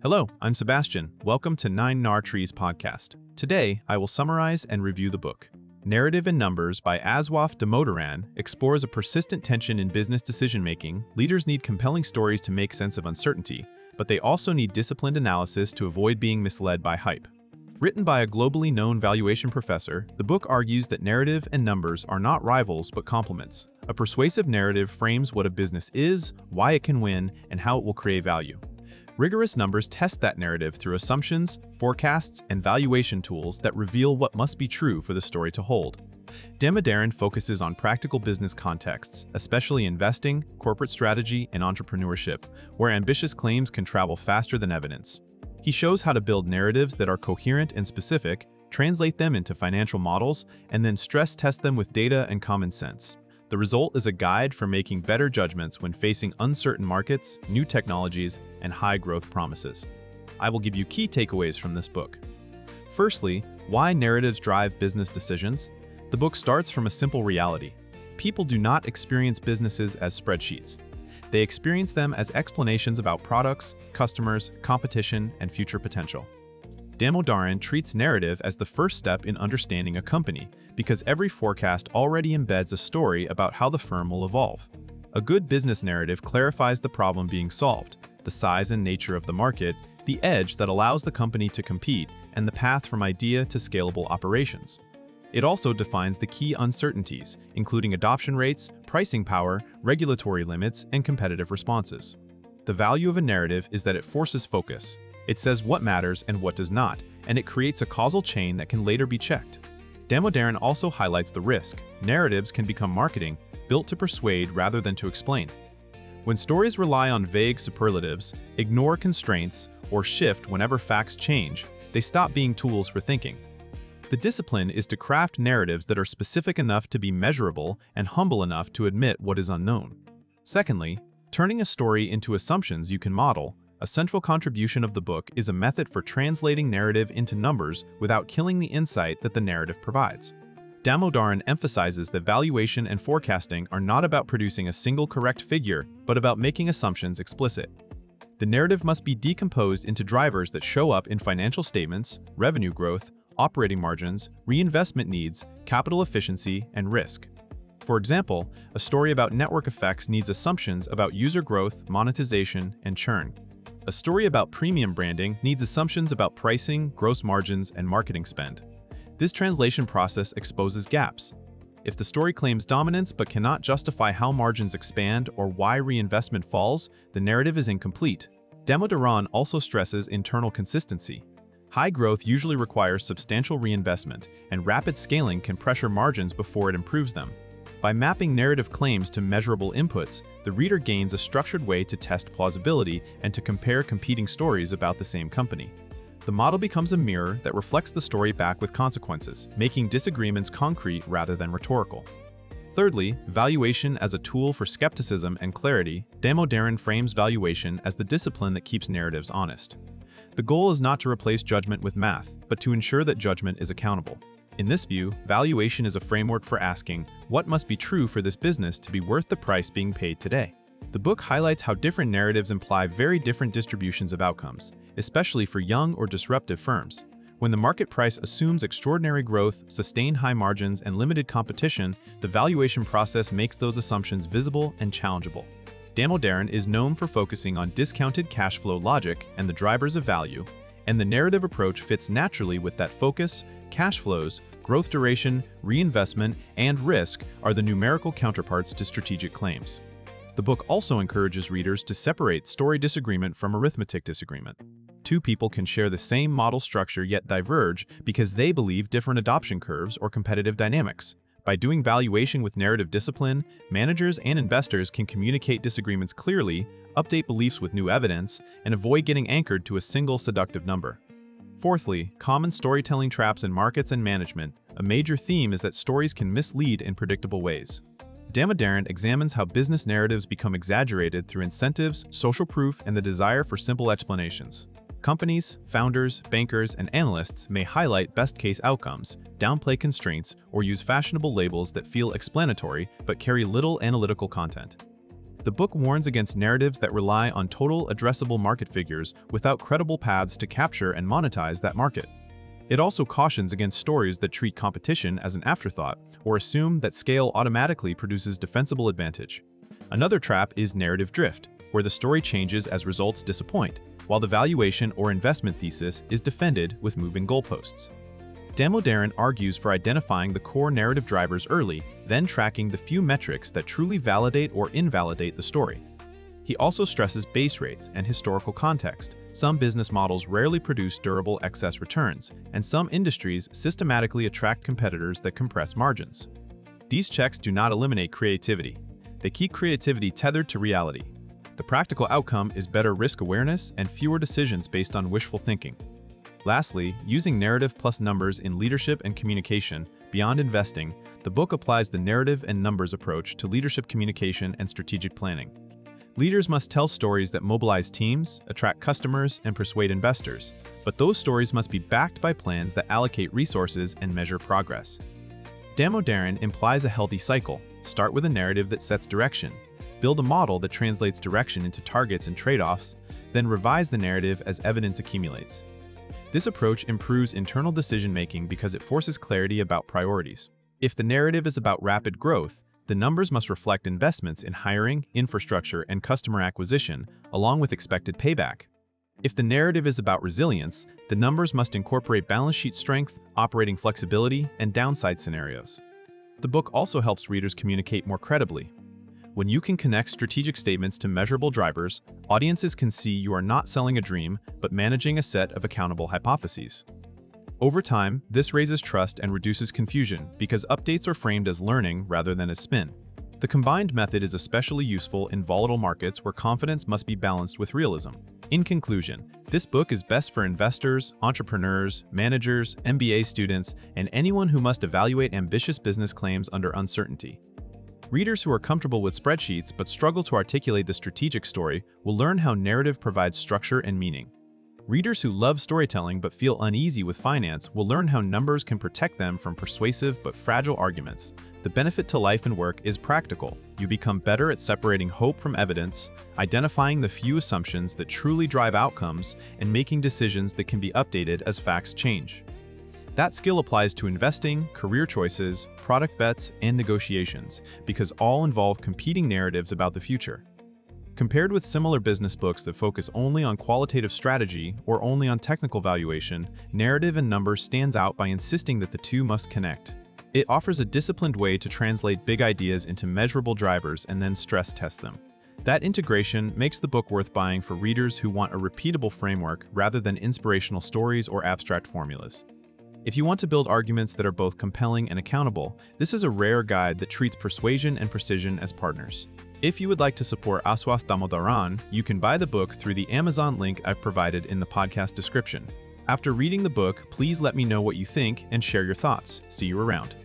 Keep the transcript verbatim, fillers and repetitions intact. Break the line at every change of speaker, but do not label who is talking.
Hello, I'm Sebastian. Welcome to Nine Nar Trees podcast. Today, I will summarize and review the book. Narrative and Numbers by Aswath Damodaran explores a persistent tension in business decision-making. Leaders need compelling stories to make sense of uncertainty, but they also need disciplined analysis to avoid being misled by hype. Written by a globally known valuation professor, the book argues that narrative and numbers are not rivals but complements. A persuasive narrative frames what a business is, why it can win, and how it will create value. Rigorous numbers test that narrative through assumptions, forecasts, and valuation tools that reveal what must be true for the story to hold. Damodaran focuses on practical business contexts, especially investing, corporate strategy, and entrepreneurship, where ambitious claims can travel faster than evidence. He shows how to build narratives that are coherent and specific, translate them into financial models, and then stress test them with data and common sense. The result is a guide for making better judgments when facing uncertain markets, new technologies, and high-growth promises. I will give you key takeaways from this book. Firstly, why narratives drive business decisions. The book starts from a simple reality. People do not experience businesses as spreadsheets. They experience them as explanations about products, customers, competition, and future potential. Damodaran treats narrative as the first step in understanding a company, because every forecast already embeds a story about how the firm will evolve. A good business narrative clarifies the problem being solved, the size and nature of the market, the edge that allows the company to compete, and the path from idea to scalable operations. It also defines the key uncertainties, including adoption rates, pricing power, regulatory limits, and competitive responses. The value of a narrative is that it forces focus. It says what matters and what does not, and it creates a causal chain that can later be checked. Damodaran also highlights the risk. Narratives can become marketing, built to persuade rather than to explain. When stories rely on vague superlatives, ignore constraints, or shift whenever facts change, they stop being tools for thinking. The discipline is to craft narratives that are specific enough to be measurable and humble enough to admit what is unknown. Secondly, turning a story into assumptions you can model. A central contribution of the book is a method for translating narrative into numbers without killing the insight that the narrative provides. Damodaran emphasizes that valuation and forecasting are not about producing a single correct figure, but about making assumptions explicit. The narrative must be decomposed into drivers that show up in financial statements, revenue growth, operating margins, reinvestment needs, capital efficiency, and risk. For example, a story about network effects needs assumptions about user growth, monetization, and churn. A story about premium branding needs assumptions about pricing, gross margins, and marketing spend. This translation process exposes gaps. If the story claims dominance but cannot justify how margins expand or why reinvestment falls, the narrative is incomplete. Damodaran also stresses internal consistency. High growth usually requires substantial reinvestment, and rapid scaling can pressure margins before it improves them. By mapping narrative claims to measurable inputs, the reader gains a structured way to test plausibility and to compare competing stories about the same company. The model becomes a mirror that reflects the story back with consequences, making disagreements concrete rather than rhetorical. Thirdly, valuation as a tool for skepticism and clarity. Damodaran frames valuation as the discipline that keeps narratives honest. The goal is not to replace judgment with math, but to ensure that judgment is accountable. In this view, valuation is a framework for asking, what must be true for this business to be worth the price being paid today? The book highlights how different narratives imply very different distributions of outcomes, especially for young or disruptive firms. When the market price assumes extraordinary growth, sustained high margins, and limited competition, the valuation process makes those assumptions visible and challengeable. Damodaran is known for focusing on discounted cash flow logic and the drivers of value, and the narrative approach fits naturally with that focus. Cash flows, growth duration, reinvestment, and risk are the numerical counterparts to strategic claims. The book also encourages readers to separate story disagreement from arithmetic disagreement. Two people can share the same model structure yet diverge because they believe different adoption curves or competitive dynamics. By doing valuation with narrative discipline, managers and investors can communicate disagreements clearly, update beliefs with new evidence, and avoid getting anchored to a single seductive number. Fourthly, common storytelling traps in markets and management. A major theme is that stories can mislead in predictable ways. Damodaran examines how business narratives become exaggerated through incentives, social proof, and the desire for simple explanations. Companies, founders, bankers, and analysts may highlight best-case outcomes, downplay constraints, or use fashionable labels that feel explanatory but carry little analytical content. The book warns against narratives that rely on total addressable market figures without credible paths to capture and monetize that market. It also cautions against stories that treat competition as an afterthought or assume that scale automatically produces defensible advantage. Another trap is narrative drift, where the story changes as results disappoint, while the valuation or investment thesis is defended with moving goalposts. Damodaran argues for identifying the core narrative drivers early, then tracking the few metrics that truly validate or invalidate the story. He also stresses base rates and historical context. Some business models rarely produce durable excess returns, and some industries systematically attract competitors that compress margins. These checks do not eliminate creativity. They keep creativity tethered to reality. The practical outcome is better risk awareness and fewer decisions based on wishful thinking. Lastly, using narrative plus numbers in leadership and communication beyond investing, the book applies the narrative and numbers approach to leadership communication and strategic planning. Leaders must tell stories that mobilize teams, attract customers, and persuade investors, but those stories must be backed by plans that allocate resources and measure progress. Damodaran implies a healthy cycle. Start with a narrative that sets direction, build a model that translates direction into targets and trade-offs, then revise the narrative as evidence accumulates. This approach improves internal decision-making because it forces clarity about priorities. If the narrative is about rapid growth, the numbers must reflect investments in hiring, infrastructure, and customer acquisition, along with expected payback. If the narrative is about resilience, the numbers must incorporate balance sheet strength, operating flexibility, and downside scenarios. The book also helps readers communicate more credibly. When you can connect strategic statements to measurable drivers, audiences can see you are not selling a dream, but managing a set of accountable hypotheses. Over time, this raises trust and reduces confusion because updates are framed as learning rather than as spin. The combined method is especially useful in volatile markets where confidence must be balanced with realism. In conclusion, this book is best for investors, entrepreneurs, managers, M B A students, and anyone who must evaluate ambitious business claims under uncertainty. Readers who are comfortable with spreadsheets but struggle to articulate the strategic story will learn how narrative provides structure and meaning. Readers who love storytelling but feel uneasy with finance will learn how numbers can protect them from persuasive but fragile arguments. The benefit to life and work is practical. You become better at separating hope from evidence, identifying the few assumptions that truly drive outcomes, and making decisions that can be updated as facts change. That skill applies to investing, career choices, product bets, and negotiations, because all involve competing narratives about the future. Compared with similar business books that focus only on qualitative strategy or only on technical valuation, Narrative and Numbers stands out by insisting that the two must connect. It offers a disciplined way to translate big ideas into measurable drivers and then stress test them. That integration makes the book worth buying for readers who want a repeatable framework rather than inspirational stories or abstract formulas. If you want to build arguments that are both compelling and accountable, this is a rare guide that treats persuasion and precision as partners. If you would like to support Aswath Damodaran, you can buy the book through the Amazon link I've provided in the podcast description. After reading the book, please let me know what you think and share your thoughts. See you around.